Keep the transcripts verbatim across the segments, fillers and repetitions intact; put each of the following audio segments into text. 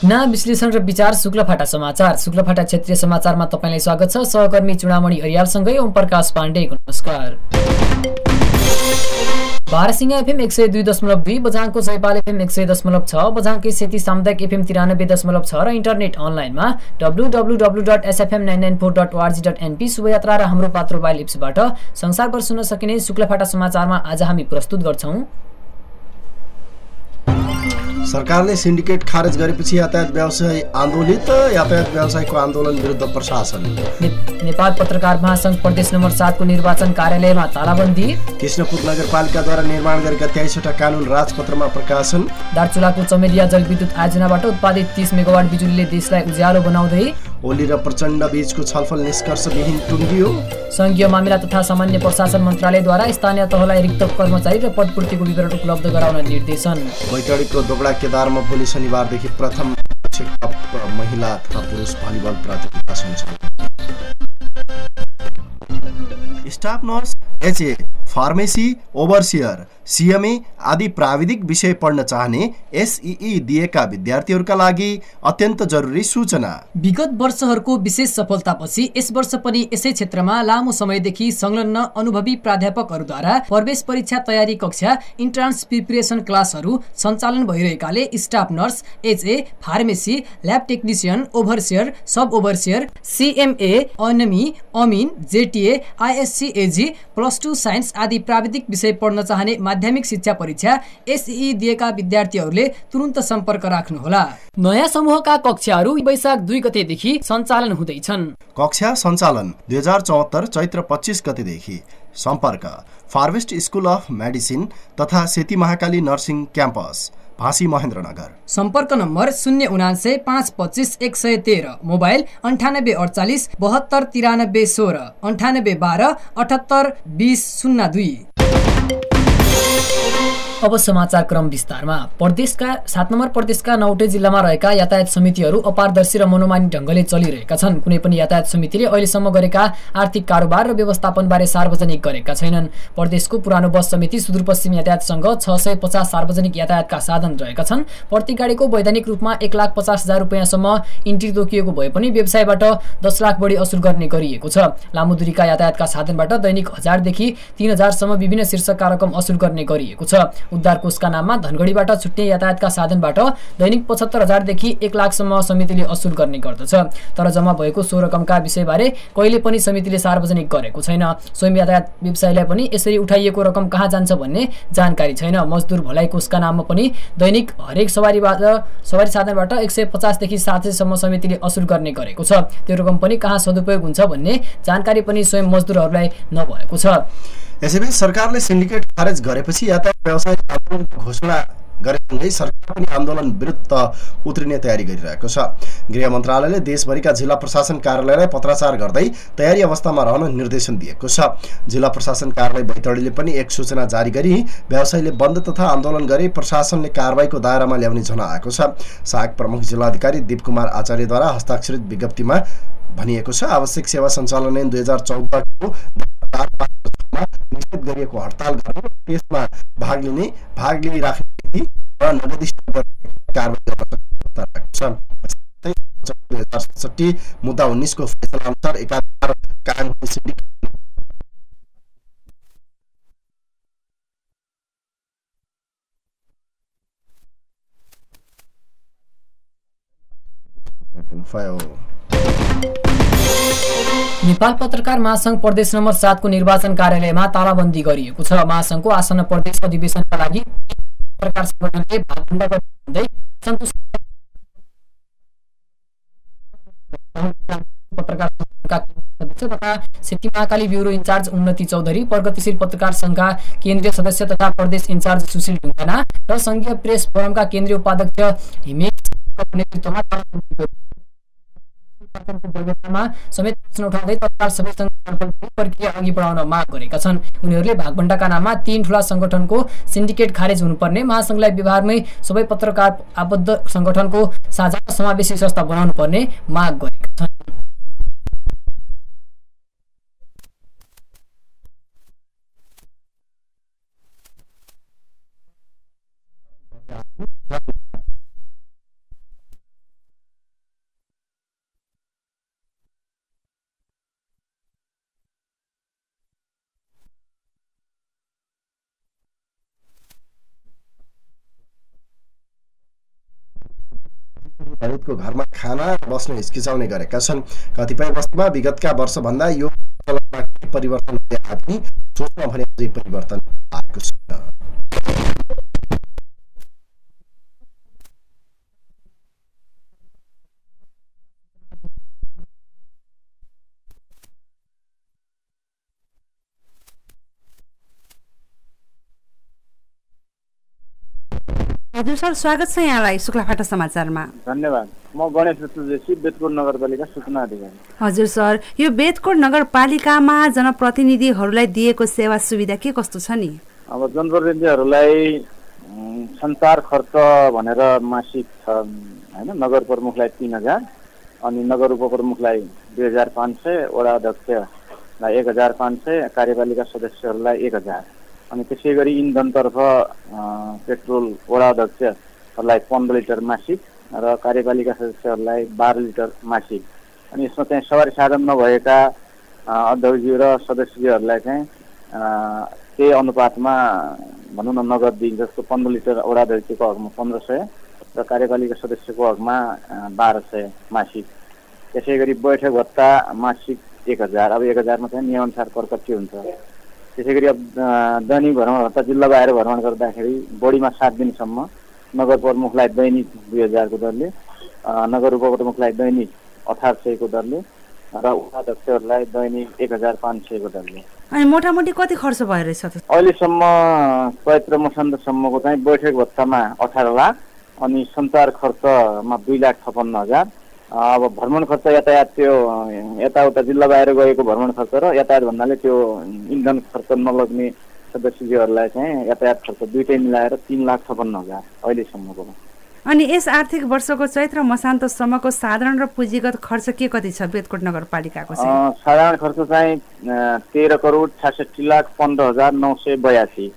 घटना विश्लेषण र विचार शुक्लफाटा समाचार। शुक्लफाटा क्षेत्रीय समाचारमा तपाईलाई स्वागत छ। सहकर्मी चुडामणि अरियालसँगै ओम प्रकाश पाण्डेको नमस्कार। बारसिंह एफएम एक सय दुई दशमलव दुई, बझाङको सयपाल एफएम एक सय दशमलव छ, बझाङकै सेती सामुदायिक एफएम तिरानब्बे दशमलव छ र इन्टरनेट अनलाइनमा W W W dot SFM nine nine four dot ORG dot NP शुभयात्रा र हाम्रो पात्र मोबाइल एप्सबाट संसारभर सुन्न सकिने शुक्लफाटा समाचारमा आज हामी प्रस्तुत गर्छौं। सरकारले सिन्डिकेट खारेज गरेपछि यातायात व्यवसायी आन्दोलित, यातायात व्यवसायीको आन्दोलन विरुद्ध प्रशासन। ने, नेपाल पत्रकार महासंघ प्रदेश नम्बर सात को निर्वाचन कार्यालयमा तालाबन्दी। कृष्णपुर नगरपालिकाद्वारा निर्माण गरेका तेइसवटा कानून राजपत्रमा प्रकाशन। दार्चुलाको चमेलिया जलविद्युत आयोजनाबाट उत्पादित तीस मेगावाट बिजुलीले देशलाई उज्यालो बनाउँदै। ओली र प्रचण्ड बीचको छलफल निष्कर्षविहीन टुङ्गियो। संघीय मामिला तथा सामान्य प्रशासन मन्त्रालयद्वारा स्थानीय तहलाई रिक्त कर्मचारी र पदपूर्तिको विवरण उपलब्ध गराउन निर्देशन। बैतडीको दोगडा केदारमा भोलि शनिबारदेखि प्रथम महिला तथा पुरुष भलिबल प्रतियोगिता सञ्चालन। Staff nurse, HA, pharmacy, overseer, CMA आदि प्राविधिक विषय पढ्न चाहने एसईई दिएका विद्यार्थीहरूका लागि अत्यन्त जरुरी सूचना। विगत वर्षहरूको विशेष सफलतापछि यस वर्ष पनि यसै क्षेत्रमा लामो समयदेखि संलग्न अनुभवी प्राध्यापकहरूद्वारा प्रवेश परीक्षा तयारी कक्षा इन्ट्रान्स प्रिपरेसन क्लासहरू सञ्चालन भइरहेकाले staff nurse, HA, pharmacy, lab technician, overseer, sub overseer, CMA, ANM, अमिन, JTA, ISCAG, plus two science आदि प्राविधिक विषय पढ्न चाहने माध्यमिक शिक्षा परीक्षा एसईई दिएका विद्यार्थीहरूले तुरुन्त सम्पर्क राख्नुहोला। नयाँ समूहका कक्षाहरू वैशाख दुई गतेदेखि सञ्चालन हुँदैछन्। कक्षा सञ्चालन दुई हजार चौहत्तर चैत्र पच्चीस गतेदेखि। सम्पर्क फार्वेस्ट स्कुल अफ मेडिसिन तथा सेती महाकाली नर्सिङ क्याम्पस, भाँसी महेन्द्रनगर। सम्पर्क नम्बर शून्य उनान्सय पाँच पच्चिस एक सय तेह्र, मोबाइल अन्ठानब्बे अडचालिस बहत्तर तिरानब्बे सोह्र, अन्ठानब्बे बाह्र अठहत्तर बिस शून्य दुई। अब समाचार क्रम विस्तारमा। प्रदेशका सात नम्बर प्रदेशका नौवटै जिल्लामा रहेका यातायात समितिहरू अपारदर्शी र मनोमानी ढङ्गले चलिरहेका छन्। कुनै पनि यातायात समितिले अहिलेसम्म गरेका आर्थिक कारोबार र व्यवस्थापनबारे सार्वजनिक गरेका छैनन्। प्रदेशको पुरानो बस समिति सुदूरपश्चिम यातायातसँग छ सय पचास सार्वजनिक यातायातका साधन रहेका छन्। प्रति गाडीको वैधानिक रूपमा एक लाख पचास हजार रुपियाँसम्म इन्ट्री तोकिएको भए पनि व्यवसायबाट दस लाख बढी असुल गर्ने गरिएको छ। लामो दूरीका यातायातका साधनबाट दैनिक हजारदेखि तीन हजारसम्म विभिन्न शीर्षकका रकम असुल गर्ने गरिएको छ। उद्धार कोषका नाममा धनगढीबाट छुट्ने यातायातका साधनबाट दैनिक पचहत्तर हजारदेखि एक लाखसम्म समितिले असुल गर्ने गर्दछ। तर जम्मा भएको सो रकमका विषयबारे कहिले पनि समितिले सार्वजनिक गरेको छैन। स्वयं यातायात व्यवसायीलाई पनि यसरी उठाइएको रकम कहाँ जान्छ भन्ने जानकारी छैन। मजदुर भलाइ कोषका नाममा पनि दैनिक हरेक सवारीबाट सवारी साधनबाट एक सय पचासदेखि सात सयसम्म समितिले असुल गर्ने गरेको छ। त्यो रकम पनि कहाँ सदुपयोग हुन्छ भन्ने जानकारी पनि स्वयं मजदुरहरूलाई नभएको छ। यसैबीच सरकारले सिन्डिकेट खारेज गरेपछि यातायात व्यवसाय आन्दोलनको घोषणा गरेसँगै सरकार पनि आन्दोलन विरुद्ध उत्रिने तयारी गरिरहेको छ। गृह मन्त्रालयले देशभरिका जिल्ला प्रशासन कार्यालयलाई पत्राचार गर्दै तयारी अवस्थामा रहन निर्देशन दिएको छ। जिल्ला प्रशासन कार्यालय बैतडीले पनि एक सूचना जारी गरी व्यवसायीले बन्द तथा आन्दोलन गरे प्रशासनले कारबाहीको दायरामा ल्याउने जनाएको छ। सहायक प्रमुख जिल्लाधिकारी दीप कुमार आचार्यद्वारा हस्ताक्षरित विज्ञप्तिमा भनिएको छ, आवश्यक सेवा सञ्चालन ऐन दुई हजार चौधको निषेध गरिएको हडताल गर्नु, त्यसमा भाग लिने भाग लिइराख्ने व्यक्ति र नगदिष्ट कारबाही गर्न सक्ने व्यवस्था रहेको छ। दुई हजार सडसठी मुद्दा उन्नाइस को फैसला अनुसार एकाधार कानुनी सिन्डिकेट नेपाल पत्रकार महासंघ प्रदेश नम्बर सात को निर्वाचन कार्यालयमा तालाबन्दी गरिएको छ। महासंघको आसन्न प्रदेश अधिवेशनका लागि पत्रकार संगठनले भागभण्डा गर्दै सन्तोष पत्रकार संघका सदस्य तथा सेती महाकाली ब्युरो इन्चार्ज उन्नति चौधरी, प्रगतिशील पत्रकार संघका केन्द्रीय सदस्य तथा प्रदेश इन्चार्ज सुशील ढुङ्गाना र संघीय प्रेस फोरमका केन्द्रीय उपाध्यक्ष हिमेश नेतृत्वमा समेत प्रश्न उठाउँदै तत्काल सबै संगठनको प्रक्रिया अघि बढाउन माग गरेका छन्। उनीहरूले भागभण्डाका नाममा तीन ठूला संगठनको सिन्डिकेट खारेज हुनुपर्ने, महासंघलाई व्यवहारमै सबै पत्रकार आबद्ध संगठनको साझा समावेशी संस्था बनाउनु पर्ने माग गरेका छन्। निर्धारितको घरमा खाना बस्न हिचकिचाउने गरेका छन्। कतिपय बस्तीमा विगतका वर्षभन्दा यो चलनमा केही परिवर्तन हुँदै आए पनि सोचमा भने अझै परिवर्तन आएको छ। हजुर सर, स्वागत छ यहाँलाई शुक्लाफाटा समाचारमा। धन्यवाद। म गणेश जोशी, बेतकोट नगरपालिका सूचना अधिकारी। हजुर सर, यो बेतकोट नगरपालिकामा जनप्रतिनिधिहरूलाई दिएको सेवा सुविधा के कस्तो छ नि? अब जनप्रतिनिधिहरूलाई सञ्चार खर्च भनेर मासिक छ होइन। नगर प्रमुखलाई तीन हजार अनि नगर उपप्रमुखलाई दुई हजार पाँच सय, वडा अध्यक्षलाई एक हजार पाँच सय, कार्यपालिका सदस्यहरूलाई एक हजार। अनि त्यसै गरी इन्धनतर्फ पेट्रोल वडा अध्यक्षहरूलाई पन्ध्र लिटर मासिक र कार्यपालिका सदस्यहरूलाई बाह्र लिटर मासिक। अनि यसमा चाहिँ सवारी साधन नभएका अध्यक्षज्यू र सदस्यज्यूहरूलाई चाहिँ त्यही अनुपातमा भनौँ न नगद दिइन्छ। जस्तो पन्ध्र लिटर वडा अध्यक्षको हकमा पन्ध्र सय र कार्यपालिका सदस्यको हकमा बाह्र सय मासिक। त्यसै गरी बैठक भत्ता मासिक एक हजार। अब एक हजारमा चाहिँ नियमअनुसार करकट्टी हुन्छ। त्यसै गरी अब दैनिक भ्रमण भत्ता जिल्ला बाहिर भ्रमण गर्दाखेरि बढीमा सात दिनसम्म नगर प्रमुखलाई दैनिक दुई हजारको दरले, नगर उपप्रमुखलाई दैनिक अठार सयको दरले र उपाध्यक्षहरूलाई दैनिक एक हजार पाँच सयको दरले। अनि मोटामोटी कति खर्च भइरहेछ त? अहिलेसम्म चैत्र मसान्तसम्मको चाहिँ बैठक भत्तामा अठार लाख अनि सञ्चार खर्चमा दुई लाख छपन्न हजार। अब भ्रमण खर्च यातायात त्यो यताउता जिल्ला बाहिर गएको भ्रमण खर्च र यातायात भन्नाले त्यो इन्धन खर्च नलग्ने सदस्यज्यूहरूलाई चाहिँ यातायात खर्च दुइटै मिलाएर तीन लाख छपन्न हजार अहिलेसम्मको। अनि यस आर्थिक वर्षको चैत्र मसान्तसम्मको साधारण र पुँजीगत खर्च के कति छ बेतकोट नगरपालिकाको? साधारण खर्च चाहिँ तेह्र करोड छ्यासठी लाख पन्ध्र हजार नौ सय बयासी।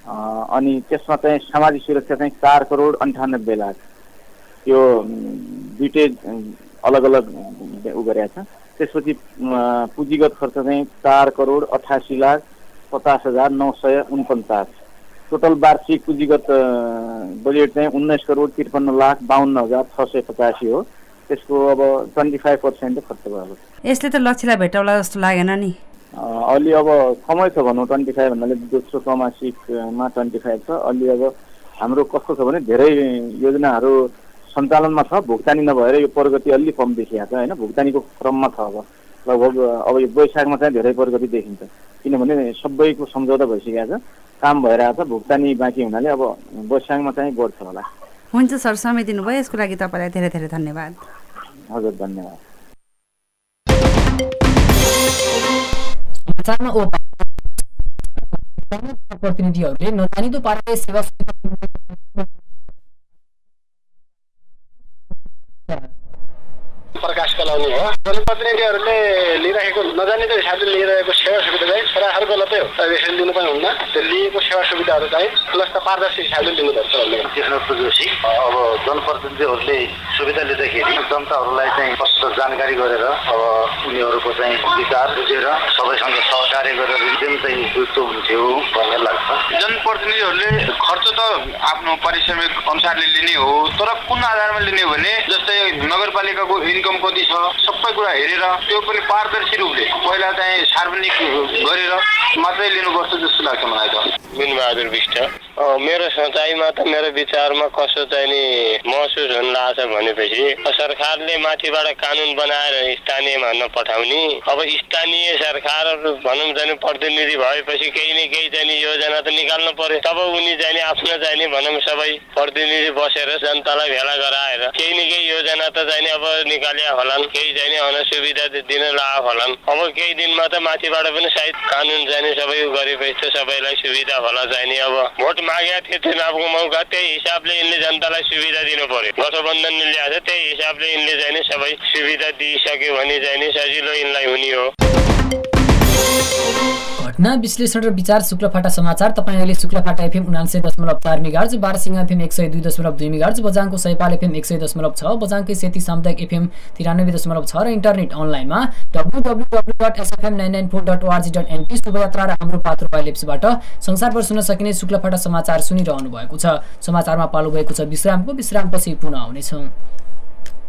अनि त्यसमा चाहिँ सामाजिक सुरक्षा चाहिँ चार करोड अन्ठानब्बे लाख। त्यो दुइटै अलग अलग उ गरेका छ। त्यसपछि पुँजीगत खर्च चाहिँ चार करोड अठासी लाख पचास हजार नौ सय उनपचास। टोटल वार्षिक पुँजीगत बजेट चाहिँ उन्नाइस करोड त्रिपन्न लाख बाहन्न हजार छ सय पचासी हो। त्यसको अब ट्वेन्टी फाइभ पर्सेन्ट खर्च भएको। यसले त लक्ष्यलाई भेटाउला जस्तो लागेन नि? अलि अब कमै छ भनौँ। ट्वेन्टी फाइभ भन्नाले दोस्रो त्रैमासिकमा ट्वेन्टी फाइभ छ। अलि अब हाम्रो कस्तो छ भने धेरै योजनाहरू सञ्चालनमा छ, भुक्तानी नभएर यो प्रगति अलि कम देखिएको छ होइन। भुक्तानीको क्रममा छ। अब लगभग अब यो वैशाखमा चाहिँ धेरै प्रगति देखिन्छ, किनभने सबैको सम्झौता भइसकेको छ, काम भइरहेको छ। भुक्तानी बाँकी हुनाले अब वैशाखमा चाहिँ बढ्छ होला। हुन्छ सर, समय दिनुभयो यसको लागि तपाईँलाई धेरै धेरै धन्यवाद। हजुर धन्यवाद। प्रतिनिधिहरूले नजानिदो पाराले सेवा प्रकाश कलाउने हो। जनप्रतिनिधिहरूले लिइरहेको नजानिदो हिसाबले लिइरहेको सेवा सुविधा चाहिँ सरासर गलतै हो। यसरी लिनु पनि हुन्न। त्यो लिएको सेवा सुविधाहरू चाहिँ प्लस पारदर्शी हिसाबले लिनुपर्छ भन्ने कृष्ण जोशी। अब जनप्रतिनिधिहरूले सुविधा लिँदाखेरि जनताहरूलाई चाहिँ कस्तो जानकारी गरेर अब उनीहरूको चाहिँ विचार बुझेर सबैसँग सहकार्य गरेर एकदम चाहिँ उपयुक्त हुन्थ्यो भन्ने लाग्छ। जनप्रतिनिधिहरूले खर्च त आफ्नो पारिश्रमिक अनुसारले लिने हो, तर कुन आधारमा लिने हो भने जस्तै नगरपालिकाको इन्कम कति छ सबै कुरा हेरेर त्यो पनि पारदर्शी रूपले पहिला चाहिँ सार्वजनिक गरेर मात्रै लिनुपर्छ जस्तो लाग्छ मलाई त। मिनबहादुर विष्ट। मेरो सोचाइमा त मेरो विचारमा कसो चाहिँ नि महसुस हुन लाग्छ भनेपछि सरकारले माथिबाट कानुन बनाएर स्थानीयमा नपठाउने। अब स्थानीय सरकार भनौँ चाहिँ प्रतिनिधि भएपछि केही न केही चाहिँ योजना त निकाल्नु पर्यो। तब उनी चाहिँ आफ्नो चाहिँ भनौँ सबै प्रतिनिधि बसेर जनतालाई भेला गराएर केही न केही योजना त चाहिँ अब निकालिया होलान्, केही चाहिँ अनुसुविधा दिन लाग्यो होलान्। अब केही दिनमा त माथिबाट पनि सायद कानुन चाहिँ सबै गरेपछि त सबैलाई सुविधा होला चाहिँ। अब भोट मागेका थिए चुनावको मौका, त्यही हिसाबले यिनले जनतालाई सुविधा दिनु पर्यो। गठबन्धनले ल्याएको छ त्यही हिसाबले यिनले चाहिँ सबै सुविधा दिइसक्यो भने चाहिँ सजिलो यिनलाई हुने हो। घटना विश्लेषण र विचार शुक्लाफाटा समाचार। तपाईँ अहिले शुक्लाफाटा एफएम उनान्सय दशमलव चार मेगाहर्ज, बारसिंह एफएम एक सय दुई दशमलव दुई मेगाहर्ज, बजाङको सयपाल एफएम एक सय दशमलव छ, बजाङकै सेती सामुदायिक एफएम तिरानब्बे दशमलव छ र इन्टरनेट अनलाइनमा W W W dot SFM nine nine four dot ORG dot NP शोभायात्रा र हाम्रो पात्र वाइलेप्सबाट संसारभर सुन्न सकिने शुक्लाफाटा समाचार सुनिरहनु भएको छ। समाचारमा पालो भएको छ विश्रामको। विश्रामपछि पुनः आउनेछौँ।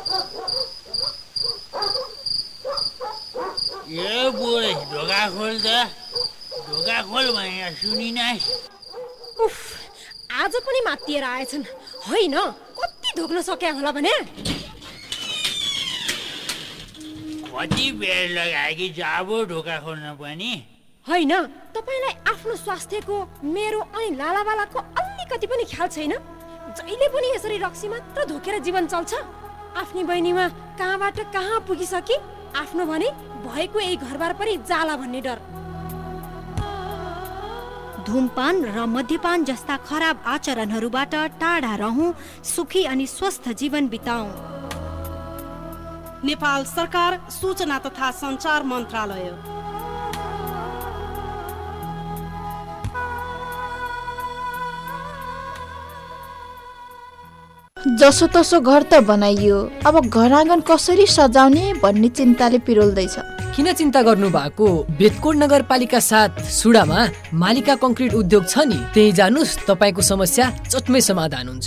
ए बुढी ढोका खोल त ढोका खोल भने सुनिन। उफ, आज पनि मात्तिएर आएछन्। होइन, कति ढोक्न सक्या होला भने। कति बेर लगायो कि जाबो ढोका खोल्न पनि। होइन, तपाईँलाई आफ्नो स्वास्थ्यको, मेरो अनि लालाबालाको अलिकति पनि ख्याल छैन। जहिले पनि यसरी रक्सी मात्र धोकेर जीवन चल्छ। आफ्नी बहिनीमा कहाँबाट कहाँ पुगिसकी, आफ्नो भने भएको यही घरबार पनि जाला भन्ने डर। धूमपान र मद्यपान जस्ता खराब आचरणहरूबाट टाढा रहौं, सुखी अनि स्वस्थ जीवन बिताउँ। नेपाल सरकार सूचना तथा सञ्चार मन्त्रालय। जसोतसो घर त बनाइयो, अब घर आँगन कसरी सजाउने भन्ने चिन्ताले पिरोल्दैछ। किन चिन्ता गर्नु भएको? बेतकोट नगरपालिका साथ सुडामा मालिका कंक्रिट उद्योग छ नि, त्यही जानुस्, तपाईको समस्या चटमै समाधान हुन्छ।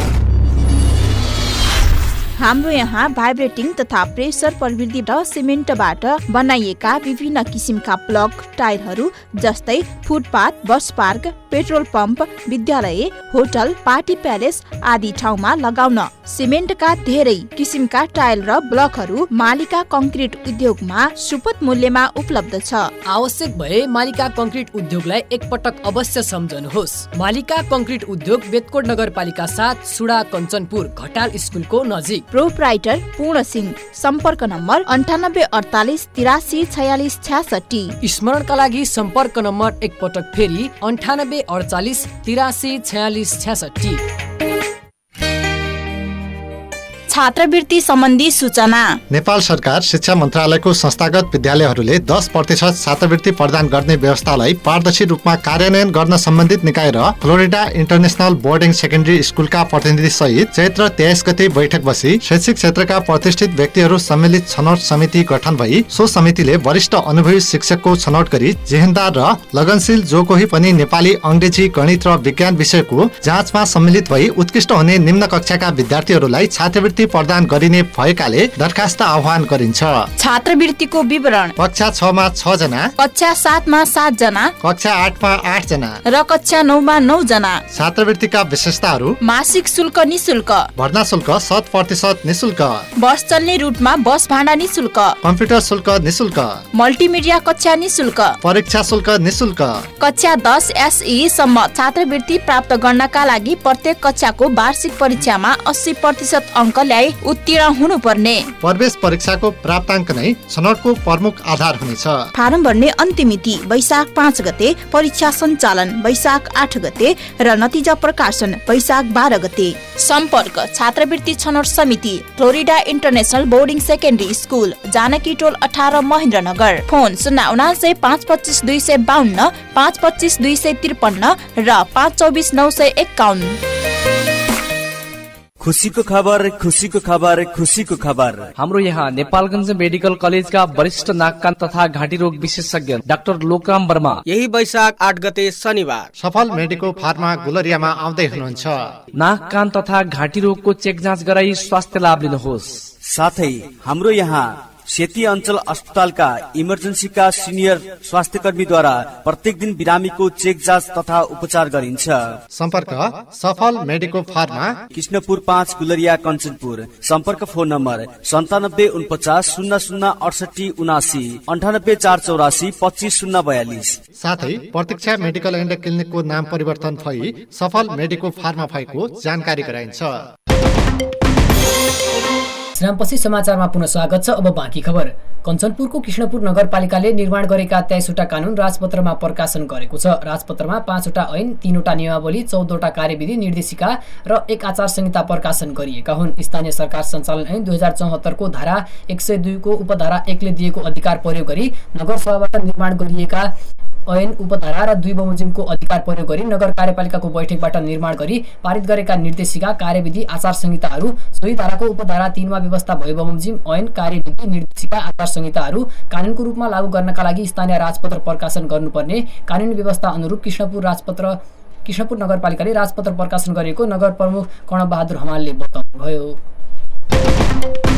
हाम्रो यहाँ भाइब्रेटिङ तथा प्रेसर प्रविधि र सिमेन्टबाट बनाइएका विभिन्न किसिमका ब्लक टाइलहरू जस्तै footpath, bus park, petrol pump, विद्यालय, होटल, पार्टी प्यालेस आदि ठाउँमा लगाउन सिमेन्टका धेरै किसिमका टाइल र ब्लकहरू मालिका कंक्रिट उद्योगमा सुपथ मूल्यमा उपलब्ध छ। आवश्यक भए मालिका कंक्रिट उद्योगलाई एकपटक अवश्य सम्झनुहोस्। मालिका कंक्रिट उद्योग बेतकोट नगरपालिका साथ सुडा कञ्चनपुर घटाल स्कुलको नजिक। प्रोप्राइटर पूर्ण सिंह। सम्पर्क नम्बर अन्ठानब्बे अडतालिस तिरासी छयालिस छ्यासठी। स्मरणका लागि सम्पर्क नम्बर एकपटक फेरि अन्ठानब्बे अडचालिस तिरासी छयालिस छ्यासठी। छात्रवृत्ति सम्बन्धी सूचना। नेपाल सरकार शिक्षा मन्त्रालयको संस्थागत विद्यालयहरूले दस प्रतिशत छात्रवृत्ति प्रदान गर्ने व्यवस्थालाई पारदर्शी रूपमा कार्यान्वयन गर्न सम्बन्धित निकाय र फ्लोरिडा इन्टरनेसनल बोर्डिङ सेकेन्डरी स्कुलका प्रतिनिधि सहित चैत्र तेइस गते बैठक बसी शैक्षिक क्षेत्रका प्रतिष्ठित व्यक्तिहरू सम्मिलित छनौट समिति गठन भई सो समितिले वरिष्ठ अनुभवी शिक्षकको छनौट गरी जेहेन्दार र लगनशील जो कोही पनि नेपाली, अंग्रेजी, गणित र विज्ञान विषयको जाँचमा सम्मिलित भई उत्कृष्ट हुने निम्न कक्षाका विद्यार्थीहरूलाई छात्रवृत्ति प्रदान गरिने भएकाले दरखास्त आह्वान गरिन्छ। छात्रवृत्तिको विवरण: कक्षा छ मा छ जना, कक्षा सात मा सात जना, कक्षा आठ मा आठ जना र कक्षा नौ मा नौ जना। छात्रवृत्तिका विशेषताहरू: मासिक शुल्क निशुल्क, भर्ना शुल्क शत प्रतिशत निशुल्क, बस चल्ने रुटमा बस भाडा निशुल्क, कम्प्युटर शुल्क निशुल्क, मल्टिमिडिया कक्षा निशुल्क, परीक्षा शुल्क निशुल्क। कक्षा दस एसई सम्म छात्रवृत्ति प्राप्त गर्नका लागि प्रत्येक कक्षाको वार्षिक परीक्षामा अस्सी प्रतिशत अङ्क उत्तीर्ण हुनुपर्ने। प्रवेश परीक्षाको प्राप्ताङ्क नै छनौटको प्रमुख आधार हुनेछ। फारम भर्ने अन्तिम मिति वैशाख पाँच गते, परीक्षा सञ्चालन वैशाख आठ गते र नतिजा प्रकाशन वैशाख बाह्र गते। सम्पर्क: छात्रवृत्ति छनौट समिति, Florida International Boarding Secondary School, Janaki Tol अठार, महेन्द्रनगर। फोन शून्य उनासे पाँच पच्चिस दुई सय बाहन्न, पाँच पच्चिस दुई सय त्रिपन्न र पाँच चौबिस नौ सय एकाउन्न। खुसीको खबर, खुसीको खबर, खुसीको खबर। हाम्रो यहाँ नेपालगञ्ज मेडिकल कलेजका वरिष्ठ नाक कान तथा घाँटी रोग विशेषज्ञ डाक्टर लोकराम वर्मा यही वैशाख आठ गते शनिबार सफल मेडिको फार्मा गुलरियामा आउँदै हुनुहुन्छ। नाक कान तथा घाँटी रोगको चेक जाँच गराई स्वास्थ्य लाभ लिनुहोस्। साथै हाम्रो यहाँ सेती अञ्चल अस्पतालका इमर्जेन्सीका सिनियर स्वास्थ्य कर्मीद्वारा प्रत्येक दिन बिरामीको चेक जाँच तथा उपचार गरिन्छ। सम्पर्क: सफल मेडिको फार्मा, कृष्णपुर पाँच, गुलरिया, कञ्चनपुर। सम्पर्क: फोन नम्बर सन्तानब्बे उनपचास शून्य शून्य अडसठी उनासी, अन्ठानब्बे चार चौरासी पच्चिस शून्य बयालिस। साथै प्रतीक्षा मेडिकल एन्ड क्लिनिकको नाम परिवर्तन भई सफल मेडिको फार्मा भएको जानकारी गराइन्छ। विश्रामपछि समाचारमा पुनः स्वागत छ। अब बाँकी खबर। कञ्चनपुरको कृष्णपुर नगरपालिकाले निर्माण गरेका तेइसवटा कानून राजपत्रमा प्रकाशन गरेको छ। राजपत्रमा पाँचवटा ऐन, तीनवटा नियमावली, चौधवटा कार्यविधि निर्देशिका र एक आचार संहिता प्रकाशन गरिएका हुन्। स्थानीय सरकार सञ्चालन ऐन दुई हजार चौहत्तरको धारा एक सय दुईको उपधारा एकले दिएको अधिकार प्रयोग गरी नगरसभाबाट निर्माण गरिएका ऐन उपधारा र दुई बमोजिमको अधिकार प्रयोग गरी नगर कार्यपालिकाको बैठकबाट निर्माण गरी पारित गरेका निर्देशिका, कार्यविधि, आचार संहिताहरू, सोही धाराको उपधारा तीनमा व्यवस्था भए बमोजिम ऐन, कार्यविधि, निर्देशिका, आचार संहिताहरू कानूनको रूपमा लागू गर्नका लागि स्थानीय राजपत्र प्रकाशन गर्नुपर्ने कानूनी व्यवस्था अनुरूप कृष्णपुर राजपत्र कृष्णपुर नगरपालिकाले राजपत्र प्रकाशन गरेको नगर प्रमुख कर्णबहादुर हमालले बताउनुभयो।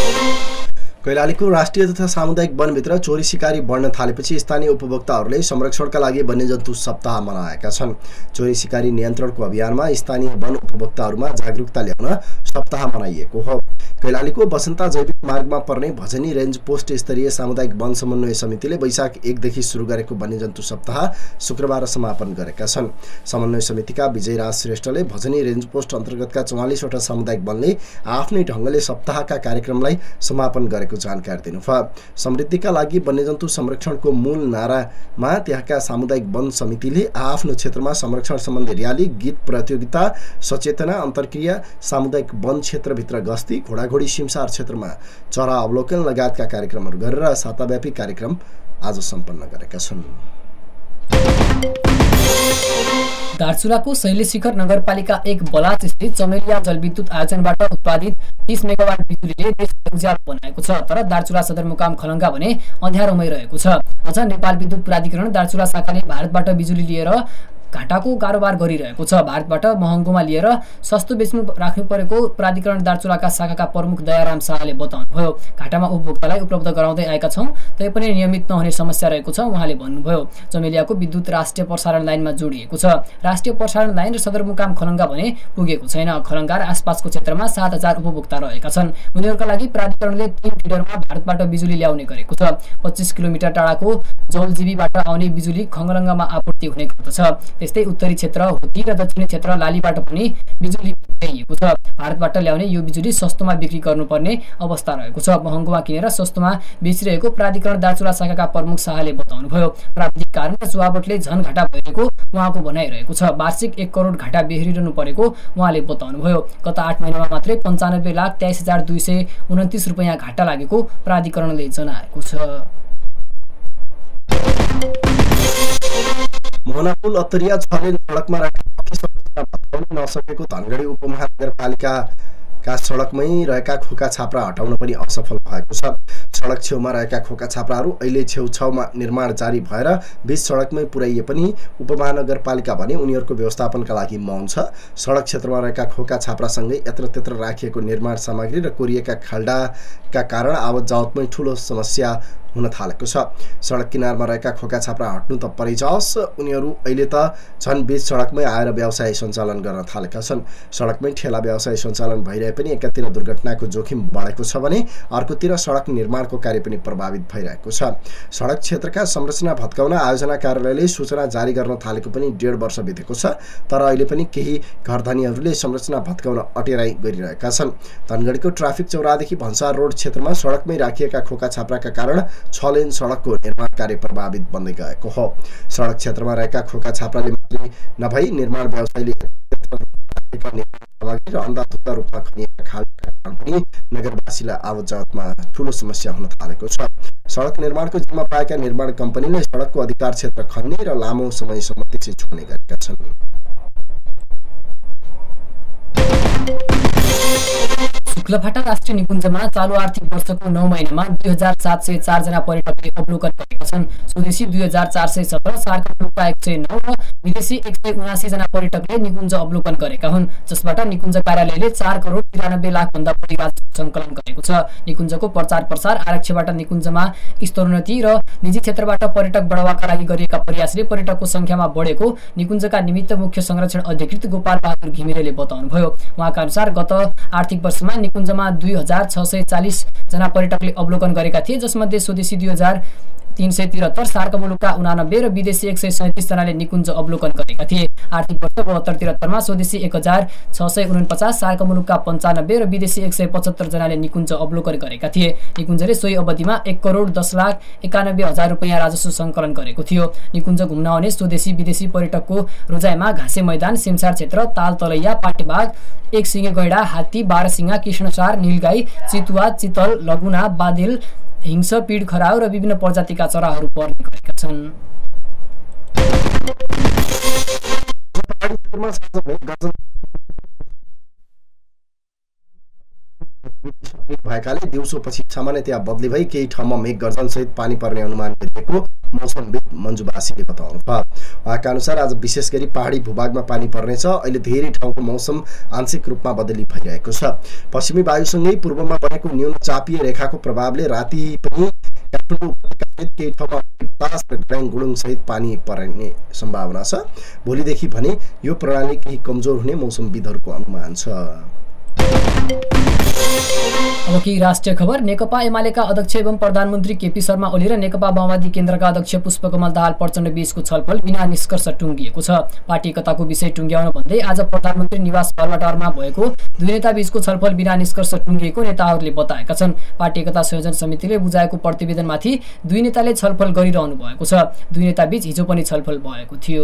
कैलालीको राष्ट्रिय तथा सामुदायिक वनभित्र चोरी सिकारी बढ्न थालेपछि स्थानीय उपभोक्ताहरूले संरक्षणका लागि वन्यजन्तु सप्ताह मनाएका छन्। चोरी सिकारी नियन्त्रणको अभियानमा स्थानीय वन उपभोक्ताहरूमा जागरुकता ल्याउन सप्ताह मनाइएको हो। कैलालीको बसन्ता जैविक मार्गमा पर्ने भजनी रेन्ज पोस्ट स्तरीय सामुदायिक वन समन्वय समितिले वैशाख एकदेखि सुरु गरेको वन्यजन्तु सप्ताह शुक्रबार समापन गरेका छन्। समन्वय समितिका विजयराज श्रेष्ठले भजनी रेन्ज पोस्ट अन्तर्गतका चौवालिसवटा सामुदायिक वनले आफ्नै ढङ्गले सप्ताहका कार्यक्रमलाई समापन गरेको जानकारी दिनुभयो। समृद्धिका लागि वन्यजन्तु संरक्षणको मूल नारामा त्यहाँका सामुदायिक वन समितिले आफ्नो क्षेत्रमा संरक्षण सम्बन्धी र्याली, गीत प्रतियोगिता, सचेतना, अन्तर्क्रिया, सामुदायिक वन क्षेत्रभित्र गस्ती, घोडाघोडी सिमसार क्षेत्रमा चरा अवलोकन लगायतका कार्यक्रमहरू गरेर साताव्यापी कार्यक्रम आज सम्पन्न गरेका छन्। दार्चुलाको शैलेशिखर नगरपालिका एक बलाच स्थित चमेलिया जलविद्युत आयोजनबाट उत्पादित तीस मेगावाट बिजुलीले देशलाई उज्यालो बनाएको छ। तर दार्चुला सदरमुकाम खलङ्गा भने अँध्यारोमै रहेको छ। अझ नेपाल विद्युत प्राधिकरण दार्चुला शाखाले भारतबाट बिजुली लिएर घाटाको कारोबार गरिरहेको छ। भारतबाट महँगोमा लिएर सस्तो बेच्नु राख्नु परेको प्राधिकरण दार्चुलाका शाखाका प्रमुख दयाराम शाहले बताउनुभयो। घाटामा उपभोक्तालाई उपलब्ध गराउँदै आएका छौं, तैपनि नियमित नहुने समस्या रहेको छ उहाँले भन्नुभयो। चमेलियाको विद्युत राष्ट्रिय प्रसारण लाइनमा जोडिएको छ। राष्ट्रिय प्रसारण लाइन र सदरमुकाम खलङ्गा भने पुगेको छैन। खलङ्गा र आसपासको क्षेत्रमा सात हजार उपभोक्ता रहेका छन्। उनीहरूका लागि प्राधिकरणले तीन फिडरमा भारतबाट बिजुली ल्याउने गरेको छ। पच्चीस किलोमिटर टाढाको जौलजीबीबाट आउने बिजुली खलङ्गामा आपूर्ति हुने गर्दछ। त्यस्तै उत्तरी क्षेत्र हुती र दक्षिणी क्षेत्र लालीबाट पनि बिजुली ल्याइएको छ। भारतबाट ल्याउने यो बिजुली सस्तोमा बिक्री गर्नुपर्ने अवस्था रहेको छ। महँगोमा किनेर सस्तोमा बेचिरहेको प्राधिकरण दार्चुला शाखाका प्रमुख शाहले बताउनुभयो। प्राविधिक कारण र चुहावटले झन घाटा भइरहेको उहाँको भनाइरहेको छ। वार्षिक एक करोड घाटा बेहोरिरहनु परेको उहाँले बताउनुभयो। गत आठ महिनामा मात्रै पन्चानब्बे लाख तेइस हजार दुई सय उन्तिस रुपियाँ घाटा लागेको प्राधिकरणले जनाएको छ। मोहना पुल अत्तरिया छ लेन सडकमा राखेका भत्काउन नसकेको धनगढी उपमहानगरपालिकाका सडकमै रहेका खोका छाप्रा हटाउन पनि असफल भएको छ। सडक छेउमा रहेका खोका छाप्राहरू अहिले छेउछाउमा निर्माण जारी भएर बीच सडकमै पुर्याइए पनि उपमहानगरपालिका भने उनीहरूको व्यवस्थापनका लागि मौन छ। सडक क्षेत्रमा रहेका खोका छाप्रासँगै यत्रत्यत्र राखिएको निर्माण सामग्री र कोरिएका खाल्डाका कारण आवत जावतमै ठूलो समस्या हुन थालेको छ। सडक किनारमा रहेका खोका छाप्रा हट्नु त परै जाओस्, उनीहरू अहिले त झन् बीच सडकमै आएर व्यवसाय सञ्चालन गर्न थालेका छन्। सडकमै ठेला व्यवसाय सञ्चालन भइरहे पनि एकातिर दुर्घटनाको जोखिम बढेको छ भने अर्कोतिर सडक निर्माणको कार्य पनि प्रभावित भइरहेको छ। सडक क्षेत्रका संरचना भत्काउन आयोजना कार्यालयले सूचना जारी गर्न थालेको पनि डेढ वर्ष बितेको छ। तर अहिले पनि केही घरधनीहरूले संरचना भत्काउन अटेराई गरिरहेका छन्। धनगढीको ट्राफिक चौरादेखि भन्सार रोड क्षेत्रमा सडकमै राखिएका खोका छाप्राका कारण छ लेन सडकको निर्माण कार्य प्रभावित बन्दै गएको हो। सडक क्षेत्रमा रहेका खोका छाप्राले मात्रै नभई निर्माण व्यवसायले र अन्धाधुन्दा रूपमा खनिएका खालका कारण पनि नगरवासीलाई आवत जावतमा ठूलो समस्या हुन थालेको छ। सडक निर्माणको जिम्मा पाएका निर्माण कम्पनीले सडकको अधिकार क्षेत्र खन्ने र लामो समयसम्म त्यसै छोड्ने गरेका छन्। शुक्लफाटा राष्ट्रिय निकुञ्जमा चालु आर्थिक वर्षको नौ महिनामा दुई हजार सात सय चारजना पर्यटकले अवलोकन गरेका छन्। स्वदेशी दुई हजार चार सय सत्र, सार्क मुलुकका एक सय नौ र विदेशी एक सय उनासी जना पर्यटकले निकुञ्ज अवलोकन गरेका हुन्, जसबाट निकुञ्ज कार्यालयले चार करोड तिरानब्बे लाख भन्दा बढी राजस्व सङ्कलन गरेको छ। निकुञ्जको प्रचार प्रसार, आरक्षबाट निकुञ्जमा स्तरोन्नति र निजी क्षेत्रबाट पर्यटक बढावाका लागि गरिएका प्रयासले पर्यटकको संख्यामा बढेको निकुञ्जका निमित्त मुख्य संरक्षण अधिकृत गोपाल बहादुर घिमिरेले बताउनुभयो। उहाँका अनुसार गत आर्थिक वर्षमा निकुञ्जमा दुई हजार छ सय चालिस जना पर्यटकले अवलोकन गरेका थिए, जसमध्ये स्वदेशी दुई हजार तीन सय तिहत्तर, सार्क मुलुकका उनानब्बे र विदेशी एक सय सैतिस जनाले निकुञ्ज अवलोकन गरेका थिए। आर्थिक वर्ष बहत्तर तिहत्तरमा स्वदेशी एक हजार छ सय उनपचास, सार्क मुलुकका पन्चानब्बे र विदेशी एक सय पचहत्तर जनाले निकुञ्ज अवलोकन गरेका थिए। निकुञ्जले सोही अवधिमा एक करोड दस लाख एकानब्बे हजार रुपियाँ राजस्व सङ्कलन गरेको थियो। निकुञ्ज घुम्न आउने स्वदेशी विदेशी पर्यटकको रोजाइमा घाँसे मैदान, सिमसार क्षेत्र, ताल तलैया, पाटेबाग, एक सिंगे गैडा, हात्ती, बाह्रसिंगा, कृष्णसार, नीलगाई, चितुवा, चितल, लगुना, बादेल, हिंस, पीड खराउ र विभिन्न प्रजातिका चराहरू पर्ने गरेका छन्। भएकाले दिउँसोपछि सामान्यतया बदली भई केही ठाउँमा मेघ गर्जनसहित पानी पर्ने अनुमान गरिएको मौसमविद मन्जु बासीले बताउनुभयो। उहाँका अनुसार आज विशेष गरी पहाडी भूभागमा पानी पर्नेछ। अहिले धेरै ठाउँको मौसम आंशिक रूपमा बदली भइरहेको छ। पश्चिमी वायुसँगै पूर्वमा बनेको न्यून चापीय रेखाको प्रभावले राति पनि काठमाडौँ उपत्यकासहित केही ठाउँमा बतास र ग्राङ गुडुङ सहित पानी पर्ने सम्भावना छ। भोलिदेखि भने यो प्रणाली केही कमजोर हुने मौसमविदहरूको अनुमान छ। अब केही राष्ट्रिय खबर। नेकपा एमालेका अध्यक्ष एवं प्रधानमन्त्री केपी शर्मा ओली र नेकपा माओवादी केन्द्रका अध्यक्ष पुष्पकमल दाहाल प्रचण्ड बीचको छलफल बिना निष्कर्ष टुङ्गिएको छ। पार्टी एकताको विषय टुङ्ग्याउन भन्दै आज प्रधानमन्त्री निवास बालुवाटारमा भएको दुई नेता बीचको छलफल बिना निष्कर्ष टुङ्गिएको नेताहरूले बताएका छन्। पार्टी एकता संयोजन समितिले बुझाएको प्रतिवेदनमाथि दुई नेताले छलफल गरिरहनु भएको छ। दुई नेता बीच हिजो पनि छलफल भएको थियो।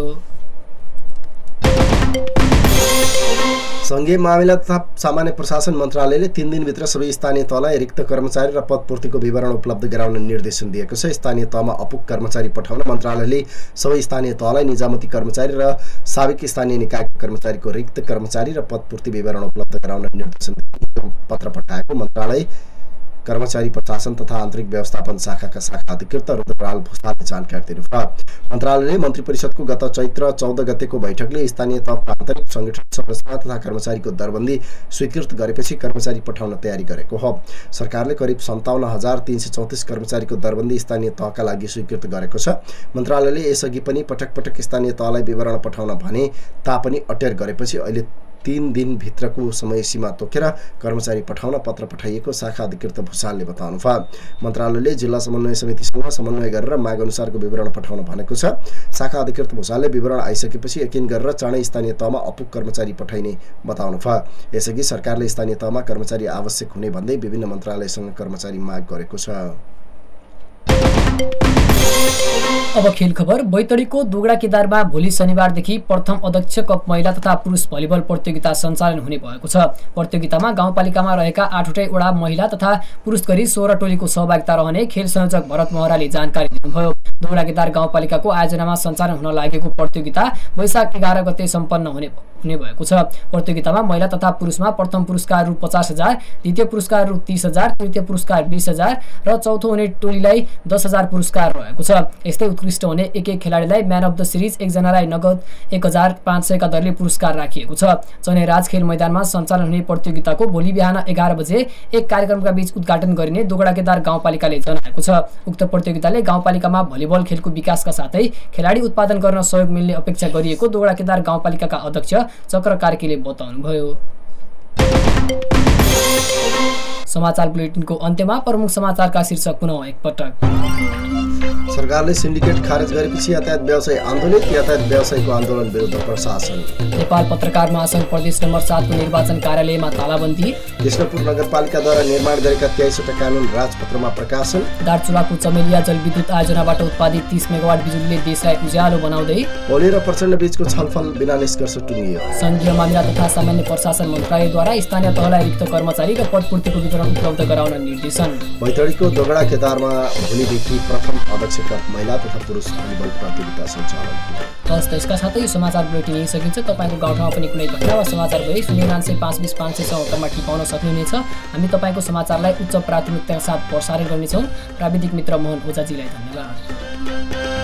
संघीय मामिला तथा सामान्य प्रशासन मन्त्रालयले तीन दिनभित्र सबै स्थानीय तहलाई रिक्त कर्मचारी र पदपूर्तिको विवरण उपलब्ध गराउन निर्देशन दिएको छ। स्थानीय तहमा अपुग कर्मचारी पठाउन मन्त्रालयले सबै स्थानीय तहलाई निजामती कर्मचारी र साविक स्थानीय निकायका कर्मचारीको रिक्त कर्मचारी र पदपूर्ति विवरण उपलब्ध गराउन निर्देशन दिएको पत्र पठाएको मन्त्रालय कर्मचारी प्रशासन तथा आन्तरिक व्यवस्थापन शाखाका शाखा अधिकृत रुद्रलाल भुसालले जानकारी दिनुभयो। मन्त्रालयले मन्त्री परिषदको गत चैत्र चौध गतेको बैठकले स्थानीय तहको आन्तरिक संगठन संरचना तथा कर्मचारीको दरबन्दी स्वीकृत गरेपछि कर्मचारी पठाउन तयारी गरेको हो। सरकारले करिब सन्ताउन्न हजार तीन सय चौतिस कर्मचारीको दरबन्दी स्थानीय तहका लागि स्वीकृत गरेको छ। मन्त्रालयले यसअघि पनि पटक पटक स्थानीय तहलाई विवरण पठाउन भने तापनि अटेर गरेपछि अहिले तीन दिनभित्रको समय सीमा तोकेर कर्मचारी पठाउन पत्र पठाइएको शाखा अधिकृत भुसालले बताउनुभयो। मन्त्रालयले जिल्ला समन्वय समितिसँग समन्वय गरेर माग अनुसारको विवरण पठाउन भनेको छ। शाखा अधिकृत भुसालले विवरण आइसकेपछि यकिन गरेर चाँडै स्थानीय तहमा अपुग कर्मचारी पठाइने बताउनुभयो। यसअघि सरकारले स्थानीय तहमा कर्मचारी आवश्यक हुने भन्दै विभिन्न मन्त्रालयसँग कर्मचारी माग गरेको छ। अब खेल खबर। बैतडीको दोगडा केदारमा भोलि शनिबारदेखि प्रथम अध्यक्ष कप महिला तथा पुरुष भलिबल प्रतियोगिता सञ्चालन हुने भएको छ। प्रतियोगितामा गाउँपालिकामा रहेका आठवटै वडा महिला तथा पुरुष गरी सोह्र टोलीको सहभागिता रहने खेल संयोजक भरत महराले जानकारी दिनुभयो। दोगडा केदार गाउँपालिकाको आयोजनामा सञ्चालन हुन लागेको प्रतियोगिता वैशाख एघार गते सम्पन्न हुने हुने भएको छ। प्रतियोगितामा महिला तथा पुरुषमा प्रथम पुरस्कार रु पचास हजार, द्वितीय पुरस्कार रु तीस हजार, तृतीय पुरस्कार बीस हजार र चौथो हुने टोलीलाई दस हजार पुरस्कार रहेको छ। यस्तै उत्कृष्ट हुने एक एक खेलाडीलाई म्यान अफ द सिरिज, एकजनालाई नगद एक हजार पाँच सयका दरले पुरस्कार राखिएको छ। चनेराज खेल मैदानमा सञ्चालन हुने प्रतियोगिताको भोलि बिहान एघार बजे एक कार्यक्रमका बीच उद्घाटन गरिने दोगडा केदार गाउँपालिकाले जनाएको छ। उक्त प्रतियोगिताले गाउँपालिकामा भलिबल खेलको विकासका साथै खेलाडी उत्पादन गर्न सहयोग मिल्ने अपेक्षा गरिएको दोगडा केदार गाउँपालिकाका अध्यक्ष चक्र कार्कीले बताउनुभयो। समाचार बुलेटिनको अन्त्यमा प्रमुख समाचारका शीर्षक पुनः एकपटक। सरकारले सिन्डिकेट खारेज गरेपछि यातायात व्यवसाय आन्दोलित, यातायात व्यवसायको आन्दोलन विरुद्ध प्रशासन। नेपाल पत्रकार महासंघ प्रदेश नम्बर सातको निर्वाचन कार्यालयमा तालाबन्दी। कृष्णपुर नगरपालिकाद्वारा निर्माण गरेका तेइसवटा कानुन राजपत्रमा प्रकाशन। दार्चुलाको चमेलिया जलविद्युत आयोजनाबाट उत्पादित तीस मेगावाट बिजुलीले देशलाई उज्यालो बनाउँदै। ओली र प्रचण्ड बीचको छलफल बिना निष्कर्ष टुङ्गियो। संघीय मामिला तथा सामान्य प्रशासन मन्त्रालयद्वारा स्थानीय तहलाई रिक्त कर्मचारी र पदपूर्तिको विवरण उपलब्ध गराउन निर्देशन। बैतडीको दोगडा केदारमा भोलिदेखि प्रथम अध्यक्ष कप महिला तथा पुरुष भलिबल प्रतियोगिता सञ्चालन। हस् त यसका साथै यो समाचार बुलेटिन यही सकिन्छ। तपाईँको गाउँठाउँमा पनि कुनै घटना वा समाचार भए शून्य उनान्सय पाँच बिस पाँच सय चौहत्तरमा टिपाउन सक्नुहुनेछ। हामी तपाईँको समाचारलाई उच्च प्राथमिकताका साथ प्रसारण गर्नेछौँ। प्राविधिक मित्र मोहन ओझाजीलाई धन्यवाद।